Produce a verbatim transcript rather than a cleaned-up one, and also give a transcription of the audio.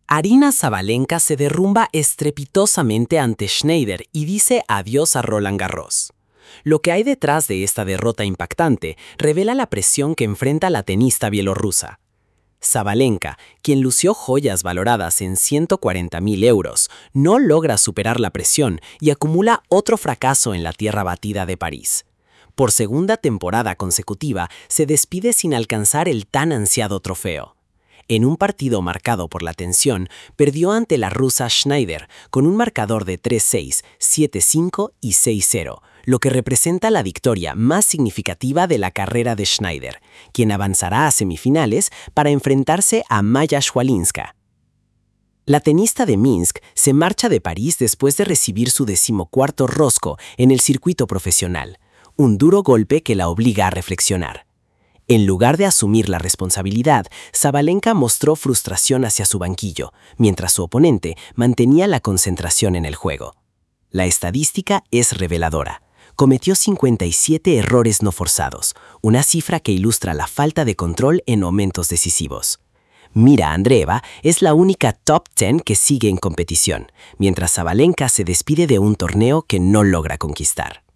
Aryna Sabalenka se derrumba estrepitosamente ante Schneider y dice adiós a Roland Garros. Lo que hay detrás de esta derrota impactante revela la presión que enfrenta la tenista bielorrusa. Sabalenka, quien lució joyas valoradas en ciento cuarenta mil euros, no logra superar la presión y acumula otro fracaso en la tierra batida de París. Por segunda temporada consecutiva, se despide sin alcanzar el tan ansiado trofeo. En un partido marcado por la tensión, perdió ante la rusa Schneider con un marcador de tres seis, siete cinco y seis cero, lo que representa la victoria más significativa de la carrera de Schneider, quien avanzará a semifinales para enfrentarse a Maya Schwalinska. La tenista de Minsk se marcha de París después de recibir su decimocuarto rosco en el circuito profesional, un duro golpe que la obliga a reflexionar. En lugar de asumir la responsabilidad, Sabalenka mostró frustración hacia su banquillo, mientras su oponente mantenía la concentración en el juego. La estadística es reveladora. Cometió cincuenta y siete errores no forzados, una cifra que ilustra la falta de control en momentos decisivos. Mira Andreeva es la única top diez que sigue en competición, mientras Sabalenka se despide de un torneo que no logra conquistar.